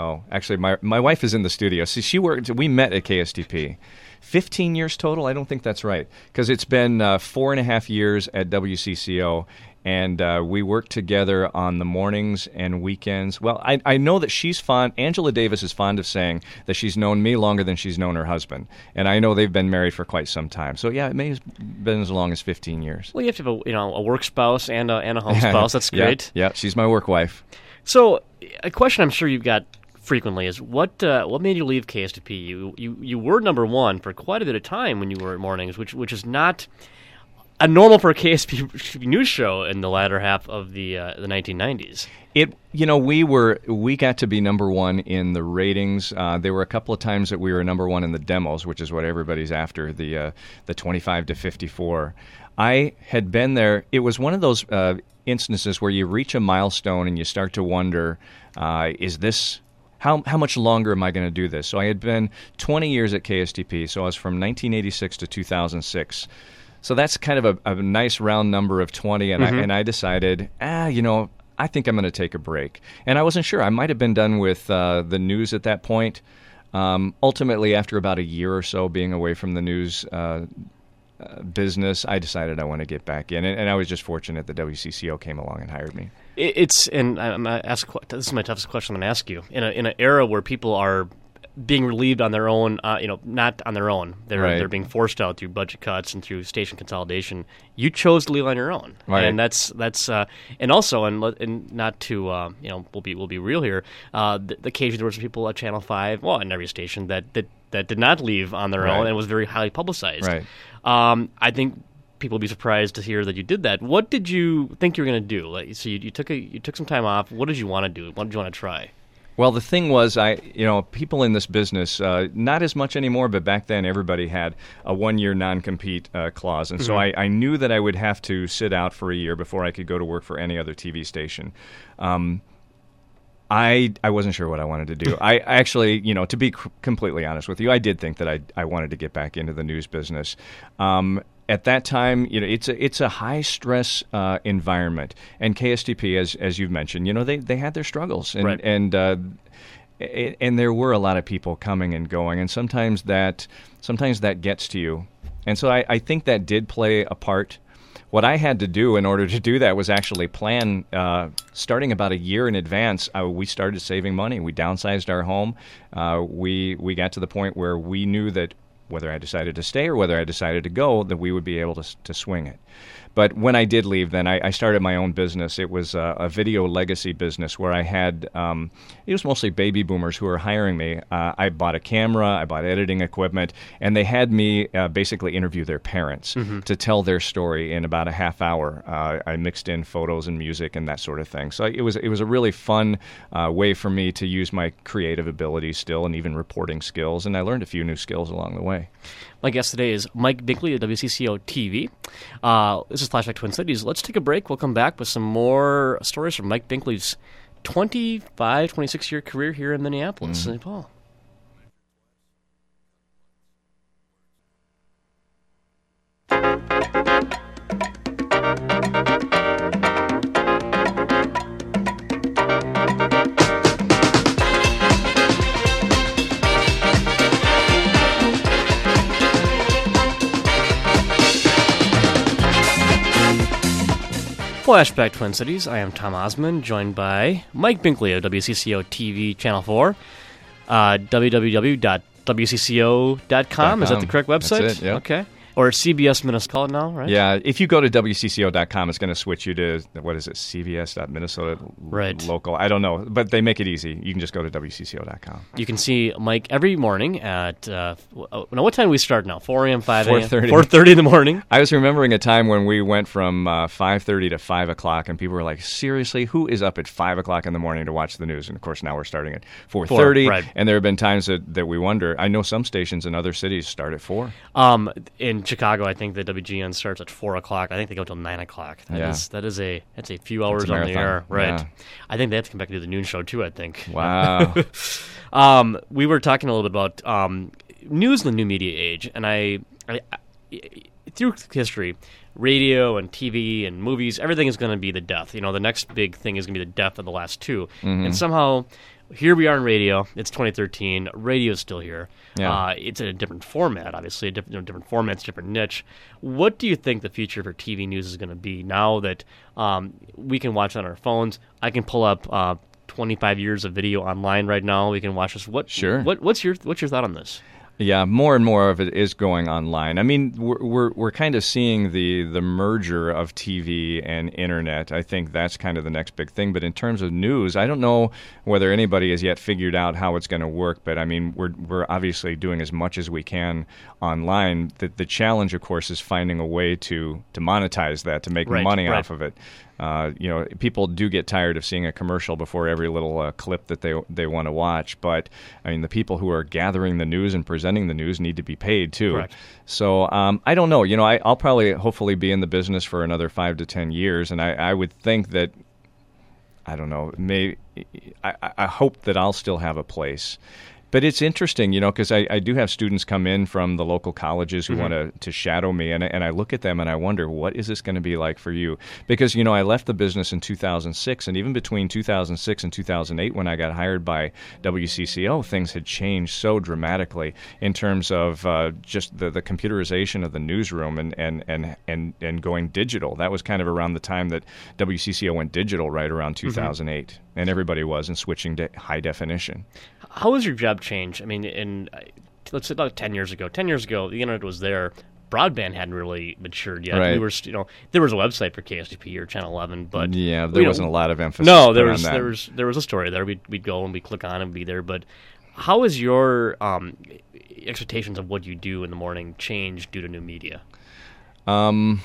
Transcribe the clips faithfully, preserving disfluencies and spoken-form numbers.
Oh, actually, my my wife is in the studio. See, she worked. We met at K S T P. Fifteen years total. I don't think that's right because it's been uh, four and a half years at W C C O, and uh, we work together on the mornings and weekends. Well, I I know that she's fond. Angela Davis is fond of saying that she's known me longer than she's known her husband, and I know they've been married for quite some time. So yeah, it may have been as long as fifteen years. Well, you have to have a you know a work spouse and a and a home spouse. That's great. yeah, yeah, she's my work wife. So a question I'm sure you've got frequently is what uh, what made you leave K S T P? You, you you were number one for quite a bit of time when you were at mornings, which which is not a normal for a K S T P news show in the latter half of the uh, the nineteen nineties. It you know we were we got to be number one in the ratings. Uh, there were a couple of times that we were number one in the demos, which is what everybody's after, the uh, the twenty-five to fifty-four. I had been there. It was one of those uh, instances where you reach a milestone and you start to wonder, uh, is this How how much longer am I going to do this? So I had been twenty years at K S T P, so I was from nineteen eighty-six to two thousand six. So that's kind of a, a nice round number of twenty, and, mm-hmm. I, and I decided, ah, you know, I think I'm going to take a break. And I wasn't sure. I might have been done with uh, the news at that point. Um, ultimately, after about a year or so being away from the news uh, uh, business, I decided I want to get back in. And, and I was just fortunate that W C C O came along and hired me. It's and I'm gonna ask, this is my toughest question I'm going to ask you. In a in an era where people are being relieved on their own, uh, you know, not on their own, they're right. they're being forced out through budget cuts and through station consolidation. You chose to leave on your own, right. and that's that's uh, and also and, and not to uh, you know we'll be we'll be real here. Uh, the, the occasionally there were some people at Channel Five, well, in every station that that, that did not leave on their right. own and was very highly publicized. Right. Um, I think people will be surprised to hear that you did that. What did you think you were going to do? Like, so you, you took a you took some time off. What did you want to do? What did you want to try? Well, the thing was, I you know, people in this business, uh, not as much anymore, but back then everybody had a one-year non-compete uh, clause. And mm-hmm. so I, I knew that I would have to sit out for a year before I could go to work for any other T V station. Um, I I wasn't sure what I wanted to do. I actually, you know, to be c- completely honest with you, I did think that I I wanted to get back into the news business. Um, at that time, you know, it's a it's a high stress uh, environment, and K S T P, as as you've mentioned, you know, they they had their struggles, and right. and uh, and there were a lot of people coming and going, and sometimes that sometimes that gets to you, and so I, I think that did play a part. What I had to do in order to do that was actually plan, uh, starting about a year in advance, uh, we started saving money. We downsized our home. Uh, we we got to the point where we knew that whether I decided to stay or whether I decided to go, that we would be able to to swing it. But when I did leave, then I, I started my own business. It was a, a video legacy business where I had, um, it was mostly baby boomers who were hiring me. Uh, I bought a camera, I bought editing equipment, and they had me uh, basically interview their parents mm-hmm. to tell their story in about a half hour. Uh, I mixed in photos and music and that sort of thing. So it was it was a really fun uh, way for me to use my creative abilities still and even reporting skills, and I learned a few new skills along the way. My guest today is Mike Binkley of W C C O T V. Uh, this is Flashback Twin Cities. Let's take a break. We'll come back with some more stories from Mike Binkley's twenty-five, twenty-six-year career here in Minneapolis, mm-hmm. Saint Paul. Flashback Twin Cities. I am Tom Osmond, joined by Mike Binkley of W C C O T V Channel four. Uh, w w w dot w c c o dot com. Is that the correct website? That's it, yep. Okay. Or C B S Minnesota now, right? Yeah, if you go to w c c o dot com, it's going to switch you to, what is it, C B S dot Minnesota right. local. I don't know, but they make it easy. You can just go to w c c o dot com. You can see Mike every morning at, uh, now what time do we start now? four a.m., five a.m.? four thirty. four thirty in the morning. I was remembering a time when we went from uh, five thirty to five o'clock, and people were like, seriously, who is up at five o'clock in the morning to watch the news? And, of course, now we're starting at four thirty, Four, right. And there have been times that, that we wonder. I know some stations in other cities start at four. Um, in Chicago, I think the W G N starts at four o'clock. I think they go till nine o'clock. That yeah. is that is a that's a few hours a on the air, right? Yeah. I think they have to come back and do the noon show too. I think. Wow. um, we were talking a little bit about um, news in the new media age, and I, I, I through history, radio and T V and movies, everything is going to be the death. You know, the next big thing is going to be the death of the last two, mm-hmm. and somehow here we are in radio. It's twenty thirteen. Radio's still here. Yeah. Uh, it's in a different format, obviously, a different, you know, different formats, different niche. What do you think the future for T V news is going to be now that um, we can watch on our phones? I can pull up uh, twenty-five years of video online right now. We can watch this. What? Sure. What, what's your What's your thought on this? Yeah, more and more of it is going online. I mean, we're we're, we're kind of seeing the, the merger of T V and internet. I think that's kind of the next big thing. But in terms of news, I don't know whether anybody has yet figured out how it's going to work. But I mean, we're we're obviously doing as much as we can online. The the challenge, of course, is finding a way to to monetize that, to make Right, money right. off of it. Uh, you know, people do get tired of seeing a commercial before every little uh, clip that they they want to watch. But I mean, the people who are gathering the news and presenting the news need to be paid too. Correct. So um, I don't know. You know, I, I'll probably hopefully be in the business for another five to ten years, and I, I would think that I don't know. Maybe I, I hope that I'll still have a place. But it's interesting, you know, because I, I do have students come in from the local colleges who Mm-hmm. want to to shadow me, and I, and I look at them and I wonder, what is this going to be like for you? Because, you know, I left the business in two thousand six, and even between two thousand six and two thousand eight, when I got hired by W C C O, things had changed so dramatically in terms of uh, just the, the computerization of the newsroom and, and, and, and, and going digital. That was kind of around the time that W C C O went digital, right around two thousand eight, mm-hmm. and everybody was, and switching to high definition. How has your job changed? I mean, in uh, let's say about ten years ago. Ten years ago, the internet was there. Broadband hadn't really matured yet. Right. We were, st- you know, there was a website for K S T P or Channel eleven, but Yeah, we there don't- wasn't a lot of emphasis No, there put was on that. there was there was a story there. We'd we'd go and we click on and be there. But how has your um, expectations of what you do in the morning changed due to new media? Um,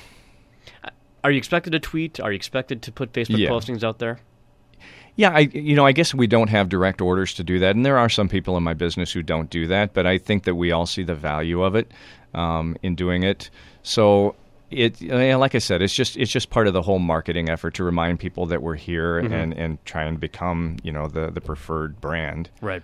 Are you expected to tweet? Are you expected to put Facebook Yeah. postings out there? Yeah, I you know I guess we don't have direct orders to do that, and there are some people in my business who don't do that. But I think that we all see the value of it um, in doing it. So it, yeah, like I said, it's just it's just part of the whole marketing effort to remind people that we're here Mm-hmm. and, and try and become you know the the preferred brand. Right.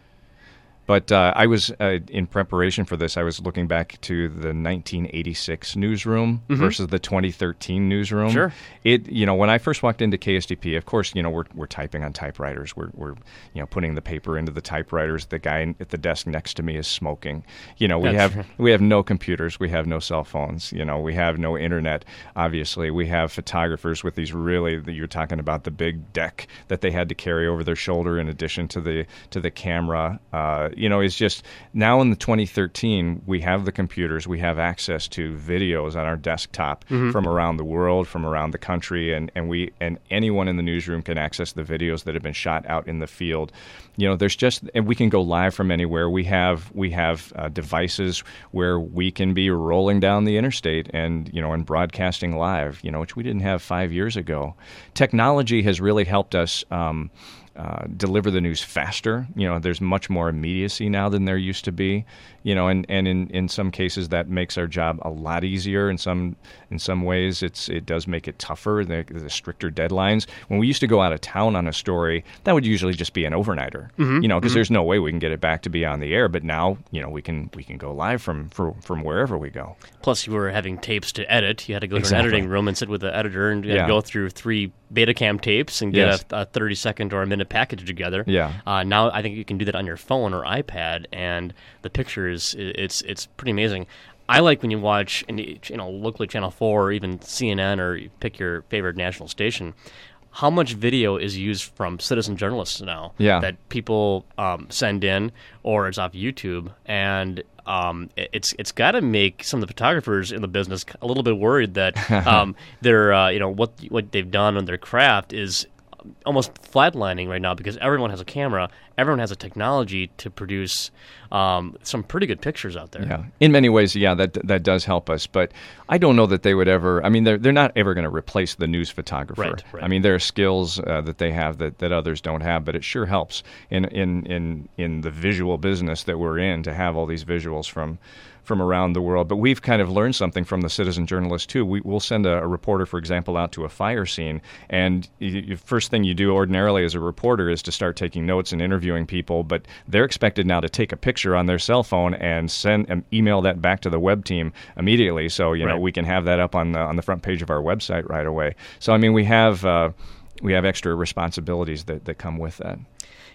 But uh, I was, uh, in preparation for this, I was looking back to the nineteen eighty-six newsroom versus the twenty thirteen newsroom. Sure. It, you know, when I first walked into K S T P, of course, you know, we're we're typing on typewriters. We're we're you know putting the paper into the typewriters. The guy at the desk next to me is smoking. You know, we That's have we have no computers. We have no cell phones. You know, we have no internet. Obviously, we have photographers with these really. You're talking about the big deck that they had to carry over their shoulder in addition to the to the camera. Uh, you know, it's just now in the twenty thirteen, we have the computers, we have access to videos on our desktop from around the world, from around the country, and, and we and anyone in the newsroom can access the videos that have been shot out in the field. You know, there's just and we can go live from anywhere. We have we have uh, devices where we can be rolling down the interstate and you know and broadcasting live. You know, which we didn't have five years ago. Technology has really helped us. Um, Uh, deliver the news faster. You know, there's much more immediacy now than there used to be. You know, and, and in, in some cases that makes our job a lot easier. In some in some ways, it's it does make it tougher. The, the stricter deadlines. When we used to go out of town on a story, that would usually just be an overnighter. Mm-hmm. You know, because there's no way we can get it back to be on the air. But now, you know, we can we can go live from from, from wherever we go. Plus, you were having tapes to edit. You had to go to Exactly. an editing room and sit with the editor and you had Yeah. to go through three Betacam tapes and get Yes. a, a thirty second or a minute package together. Yeah. Uh, now I think you can do that on your phone or iPad, and the pictures it's it's pretty amazing. I like when you watch, and you know, locally Channel Four or even C N N or you pick your favorite national station. How much video is used from citizen journalists now Yeah. that people um, send in, or it's off YouTube, and um, it- it's it's got to make some of the photographers in the business a little bit worried that um, they're uh, you know what what they've done on their craft is almost flatlining right now because everyone has a camera, everyone has a technology to produce um, some pretty good pictures out there. Yeah, in many ways, yeah, that that does help us. But I don't know that they would ever. I mean, they're they're not ever going to replace the news photographer. Right, right. I mean, there are skills uh, that they have that, that others don't have. But it sure helps in in in in the visual business that we're in to have all these visuals from. from around the world. But we've kind of learned something from the citizen journalists, too. We, we'll send a, a reporter, for example, out to a fire scene, and the first thing you do ordinarily as a reporter is to start taking notes and interviewing people, but they're expected now to take a picture on their cell phone and send and email that back to the web team immediately, so you know Right. we can have that up on the, on the front page of our website right away. So, I mean, we have... Uh, we have extra responsibilities that, that come with that.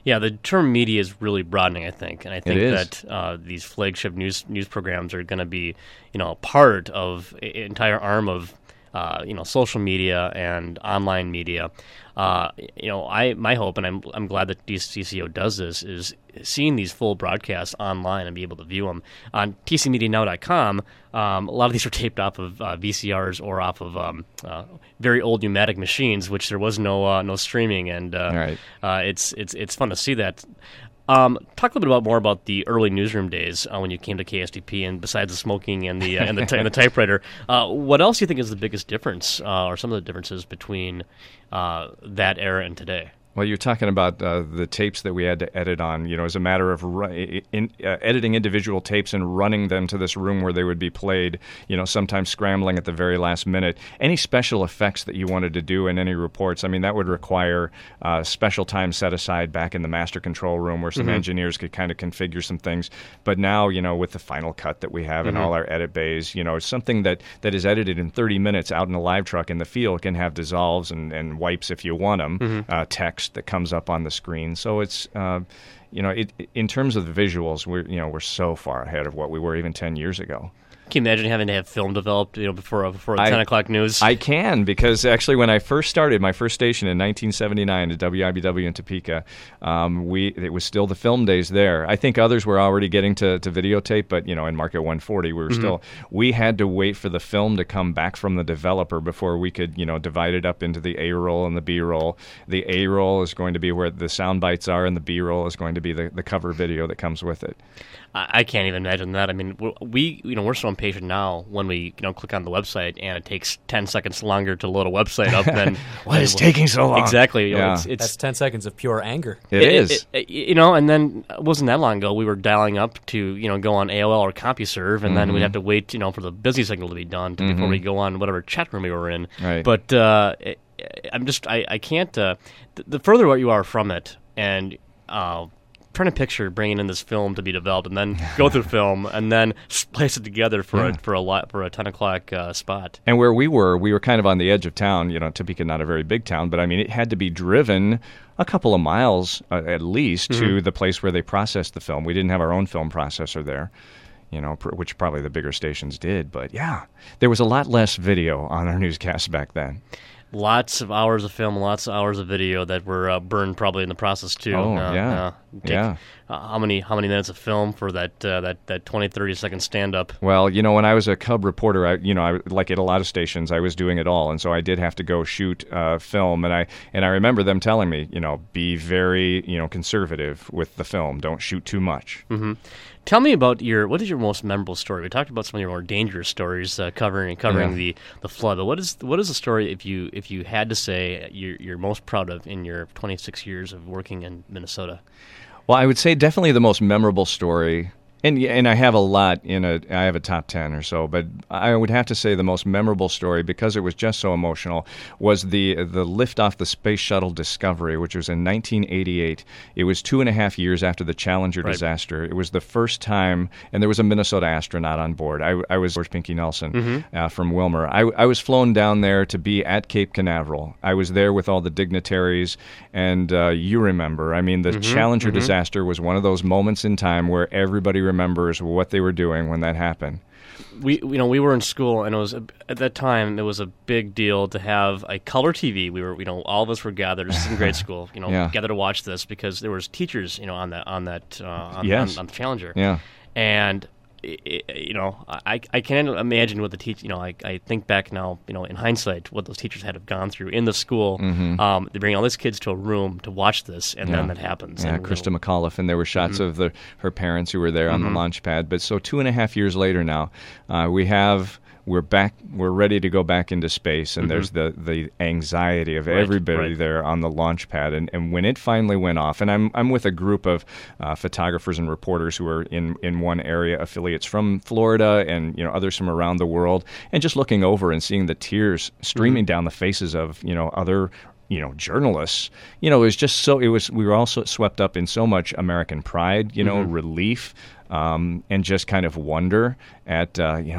Yeah, the term media is really broadening, I think, and I think It is. that uh, these flagship news news programs are going to be, you know, part of an entire arm of, uh, you know, social media and online media. Uh, you know, I my hope, and I'm I'm glad that D C C O does this, is seeing these full broadcasts online and be able to view them on T C media now dot com. Um, a lot of these are taped off of uh, V C Rs or off of um, uh, very old pneumatic machines, which there was no uh, no streaming, and uh, Right. uh, it's it's it's fun to see that. Um, talk a little bit about more about the early newsroom days uh, when you came to K S T P, and besides the smoking and the uh, and the, t- and the typewriter, uh, what else do you think is the biggest difference, uh, or some of the differences between uh, that era and today? Well, you're talking about uh, the tapes that we had to edit on. You know, as a matter of ru- in, uh, editing individual tapes and running them to this room where they would be played. You know, sometimes scrambling at the very last minute. Any special effects that you wanted to do in any reports, I mean, that would require uh, special time set aside back in the master control room where some Mm-hmm. engineers could kind of configure some things. But now, you know, with the Final Cut that we have Mm-hmm. in all our edit bays, you know, something that, that is edited in thirty minutes out in a live truck in the field can have dissolves and, and wipes if you want them, Mm-hmm. uh, text that comes up on the screen. So it's, uh, you know, it, in terms of the visuals, we're, you know, we're so far ahead of what we were even ten years ago. Can you imagine having to have film developed, you know, before uh, before the I- ten o'clock news? I can, because actually when I first started my first station in nineteen seventy-nine at W I B W in Topeka, um, we it was still the film days there. I think others were already getting to, to videotape, but you know, in Market one forty, we were Mm-hmm. still we had to wait for the film to come back from the developer before we could, you know, divide it up into the A roll and the B roll. The A roll is going to be where the sound bites are, and the B roll is going to be the, the cover video that comes with it. I, I can't even imagine that. I mean, we, we you know we're so impatient now when we you know click on the website and it takes ten seconds longer to load a website up than Why is it taking so long? Exactly. You know, Yeah. it's, it's That's ten seconds of pure anger. It is. It, it, you know, and then it wasn't that long ago we were dialing up to you know go on A O L or CompuServe, and then we'd have to wait you know for the busy signal to be done to, before we go on whatever chat room we were in. Right. But uh, it, I'm just I I can't. Uh, the, the further what you are from it, and uh, trying to picture bringing in this film to be developed, and then go through film, and then splice it together for Yeah. a for a lot for a ten o'clock uh, spot. And where we were, we were kind of on the edge of town. You know, Topeka, not a very big town, but I mean, it had to be driven a couple of miles uh, at least to the place where they processed the film. We didn't have our own film processor there, you know, pr- which probably the bigger stations did. But yeah, there was a lot less video on our newscasts back then. Lots of hours of film, lots of hours of video that were uh, burned probably in the process too. Oh, Uh, yeah. uh, take, Yeah. Uh, how many how many minutes of film for that uh, that that twenty, thirty second stand up? Well, you know, when I was a Cub reporter, I, you know, I, like at a lot of stations, I was doing it all, and so I did have to go shoot uh, film, and I and I remember them telling me, you know, be very, you know, conservative with the film. Don't shoot too much. Mm-hmm. Tell me about your what is your most memorable story? We talked about some of your more dangerous stories uh, covering covering Yeah. the, the flood, but what is what is the story if you if you had to say you're you're most proud of in your twenty-six years of working in Minnesota? Well, I would say definitely the most memorable story, and and I have a lot in a I have a top ten or so, but I would have to say the most memorable story, because it was just so emotional, was the the lift off the Space Shuttle Discovery, which was in nineteen eighty-eight. It was two and a half years after the Challenger Right. disaster. It was the first time, and there was a Minnesota astronaut on board. I, I was George Pinky Nelson uh, from Wilmer. I, I was flown down there to be at Cape Canaveral. I was there with all the dignitaries, and uh, you remember, I mean, the Challenger disaster was one of those moments in time where everybody remembers what they were doing when that happened. We you know we were in school, and it was a, at that time it was a big deal to have a color T V. We were you know all of us were gathered. This is in grade school, you know, Yeah. gathered to watch this because there was teachers you know on that on that uh, on, Yes. on, on the Challenger. Yeah. And i i you know, I I can't imagine what the teach. You know, I I think back now, you know, in hindsight, what those teachers had have gone through in the school. Um, they bring all these kids to a room to watch this, and Yeah. then that happens. Yeah, and, you Krista know, McAuliffe, and there were shots of the her parents who were there on the launch pad. But so two and a half years later now, uh, we have we're back. We're ready to go back into space, and there's the, the anxiety of Right, everybody right. there on the launch pad. And, and when it finally went off, and I'm I'm with a group of uh, photographers and reporters who are in, in one area, affiliates from Florida and you know others from around the world, and just looking over and seeing the tears streaming down the faces of you know other. you know, journalists, you know, it was just so, it was, we were also swept up in so much American pride, you know, relief, um, and just kind of wonder at, uh, you know,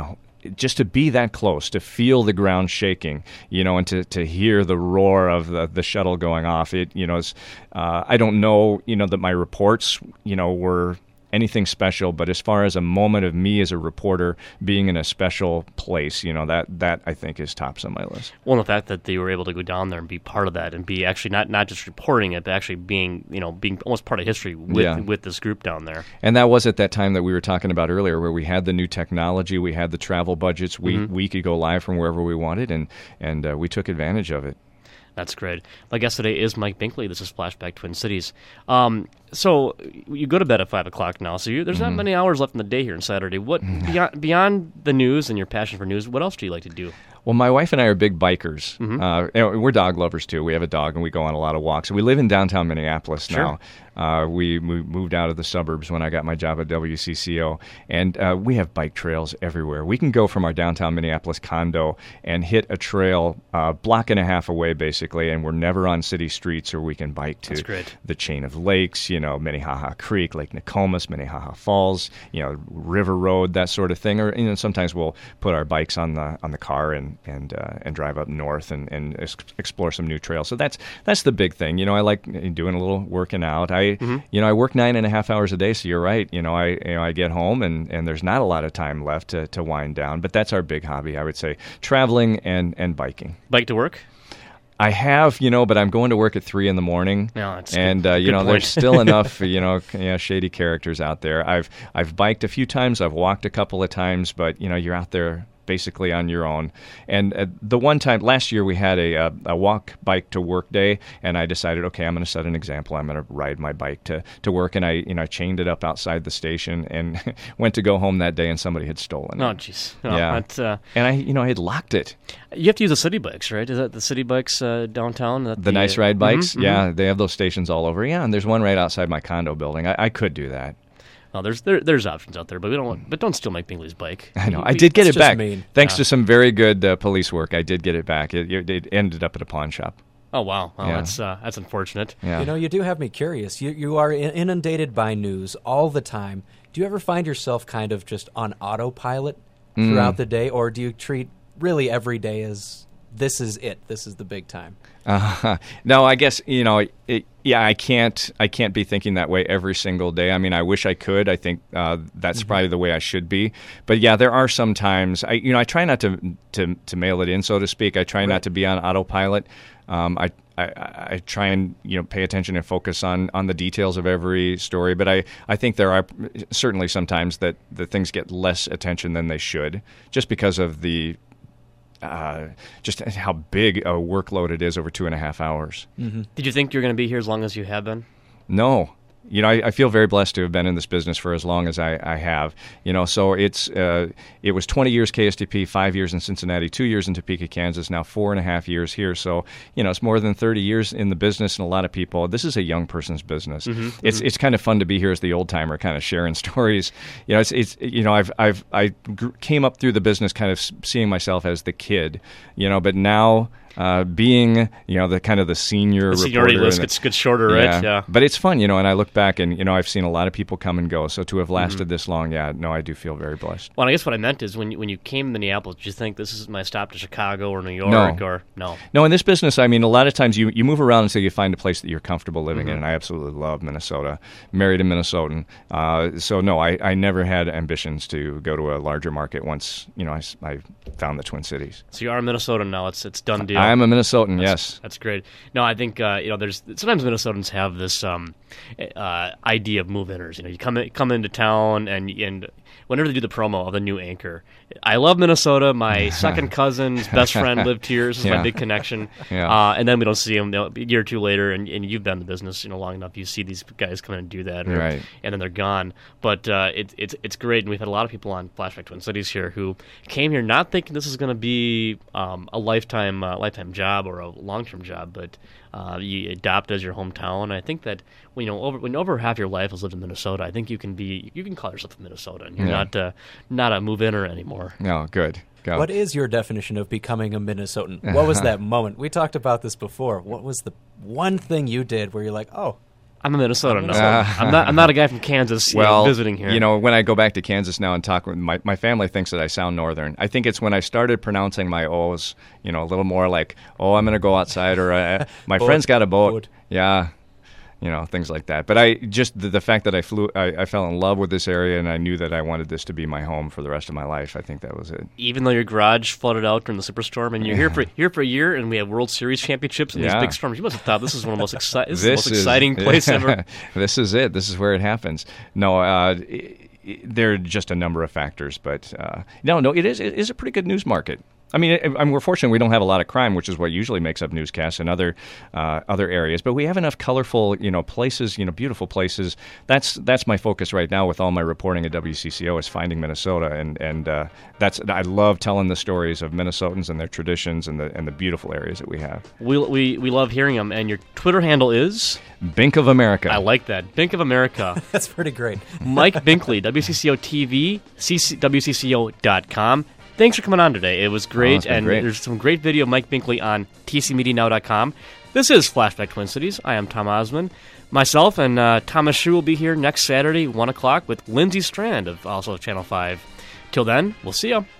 just to be that close, to feel the ground shaking, you know, and to, to hear the roar of the, the shuttle going off. It, you know, is, uh, I don't know, you know, that my reports, you know, were anything special, but as far as a moment of me as a reporter being in a special place, you know, that that I think is tops on my list. Well, the fact that they were able to go down there and be part of that and be actually not, not just reporting it, but actually being, you know, being almost part of history with Yeah. with this group down there. And that was at that time that we were talking about earlier, where we had the new technology, we had the travel budgets, we Mm-hmm. we could go live from wherever we wanted, and and uh, we took advantage of it. That's great. My guest today is Mike Binkley. This is Flashback Twin Cities. Um, so you go to bed at five o'clock now. So you, there's not many hours left in the day here on Saturday. What beyond, beyond the news and your passion for news? What else do you like to do? Well, my wife and I are big bikers. Mm-hmm. Uh, and we're dog lovers, too. We have a dog, and we go on a lot of walks. We live in downtown Minneapolis Sure. now. Uh, we mo- moved out of the suburbs when I got my job at W C C O, and uh, we have bike trails everywhere. We can go from our downtown Minneapolis condo and hit a trail a block and a half away, basically, and we're never on city streets, or we can bike to That's great. the chain of lakes, you know, Minnehaha Creek, Lake Nokomis, Minnehaha Falls, you know, River Road, that sort of thing. Or, you know, sometimes we'll put our bikes on the on the car and and uh, and drive up north and, and ex- explore some new trails. So that's that's the big thing. You know, I like doing a little working out. I Mm-hmm. you know I work nine and a half hours a day. So you're right. You know, I you know I get home and, and there's not a lot of time left to, to wind down. But that's our big hobby, I would say, traveling and and biking. Bike to work? I have, you know, but I'm going to work at three in the morning, No, that's and good- uh, you good know, point. there's still enough, you know, you know, shady characters out there. I've I've biked a few times, I've walked a couple of times, but you know, you're out there basically on your own. And uh, the one time last year we had a, a a walk bike to work day, and I decided, okay, I'm going to set an example. I'm going to ride my bike to, to work, and I you know I chained it up outside the station and went to go home that day, and somebody had stolen it. Oh, jeez. Oh, Yeah. that's, uh, And I you know I had locked it. you have to use the city bikes, right? Is that the city bikes uh, downtown? That The nice ride bikes, Mhm, mhm. yeah, they have those stations all over. Yeah, and there's one right outside my condo building. I, I could do that. Oh, there's there, there's options out there, but we don't. Want, but don't steal Mike Binkley's bike. I know. We- I did get That's it just back. mean. Thanks Yeah. to some very good uh, police work. I did get it back. It, it, it ended up at a pawn shop. Oh wow, well, Yeah. that's uh, that's unfortunate. Yeah. You know, you do have me curious. You you are in- inundated by news all the time. Do you ever find yourself kind of just on autopilot Mm. throughout the day, or do you treat really every day as this is it? This is the big time. Uh, no, I guess you know. It, yeah, I can't. I can't be thinking that way every single day. I mean, I wish I could. I think uh, that's probably the way I should be. But yeah, there are some times. I you know I try not to to to mail it in, so to speak. I try Right. not to be on autopilot. Um, I, I I try and you know pay attention and focus on, on the details of every story. But I, I think there are certainly sometimes that the things get less attention than they should, just because of the. Uh, just how big a workload it is over two and a half hours. Did you think you were going to be here as long as you have been? No. You know, I, I feel very blessed to have been in this business for as long as I, I have. You know, so it's uh, it was twenty years K S T P, five years in Cincinnati, two years in Topeka, Kansas, now four and a half years here. So, you know, it's more than thirty years in the business, and a lot of people, this is a young person's business. Mm-hmm, It's it's kind of fun to be here as the old timer, kind of sharing stories. You know, it's it's you know, I've I've I gr- came up through the business kind of s- seeing myself as the kid. You know, but now. Uh, being, you know, the kind of the senior The seniority reporter list and the- gets, gets shorter, right? Yeah. But it's fun, you know, and I look back and, you know, I've seen a lot of people come and go. So to have lasted Mm-hmm. this long, yeah, no, I do feel very blessed. Well, I guess what I meant is when you, when you came to Minneapolis, did you think this is my stop to Chicago or New York No. or no? No, in this business, I mean, a lot of times you, you move around until you find a place that you're comfortable living Mm-hmm. in. And I absolutely love Minnesota, married a Minnesotan. Uh, so, no, I, I never had ambitions to go to a larger market once, you know, I, s- I found the Twin Cities. So you are a Minnesotan now. It's it's done deal. I am a Minnesotan, yes. That's great. No, I think uh, you know. There's sometimes Minnesotans have this um, uh, idea of move-inners. You know, you come in, come into town and and whenever they do the promo of the new anchor, I love Minnesota. My second cousin's best friend lived here. This is Yeah. my big connection. Yeah. Uh, and then we don't see them you know, a year or two later, and, and you've been in the business you know long enough. You see these guys come in and do that, or- Right. and then they're gone. But uh, it's it's it's great, and we've had a lot of people on Flashback Twin Cities here who came here not thinking this is going to be um, a lifetime uh, lifetime job or a long term job, but uh, you adopt as your hometown. I think that when you know over when over half your life has lived in Minnesota, I think you can be you can call yourself a Minnesotan. You're Yeah. not uh, not a move-inner anymore. No, good. Go. What is your definition of becoming a Minnesotan? What was that moment? We talked about this before. What was the one thing you did where you're like, oh, I'm a Minnesotan. No. Uh, I'm not. I'm not a guy from Kansas. You well, know, visiting here. You know, when I go back to Kansas now and talk with my my family, thinks that I sound northern. I think it's when I started pronouncing my O's, you know, a little more like, oh, I'm going to go outside, or uh, my friend's got a boat. Boat. Yeah. You know, things like that. But I just the, the fact that I flew, I, I fell in love with this area, and I knew that I wanted this to be my home for the rest of my life. I think that was it. Even though your garage flooded out during the superstorm, and you're here for here for a year, and we have World Series championships and Yeah. these big storms, you must have thought this is one of the most exciting, this, This is the most exciting place ever. This is it. This is where it happens. No, uh, it, it, there are just a number of factors, but uh, no, no, it is it is a pretty good news market. I mean, it, I mean, we're fortunate we don't have a lot of crime, which is what usually makes up newscasts in other uh, other areas. But we have enough colorful, you know, places, you know, beautiful places. That's that's my focus right now with all my reporting at W C C O is finding Minnesota, and and uh, that's I love telling the stories of Minnesotans and their traditions and the and the beautiful areas that we have. We we we love hearing them. And your Twitter handle is Bink of America. I like that. Bink of America. That's pretty great. Mike Binkley, W C C O T V, W C C O dot com. Thanks for coming on today. It was great, Oh, it's been and great. there's some great video of Mike Binkley on T C media now dot com. This is Flashback Twin Cities. I am Tom Osmond. Myself and uh, Thomas Shue will be here next Saturday, one o'clock, with Lindsey Strand of also Channel five. Till then, we'll see you.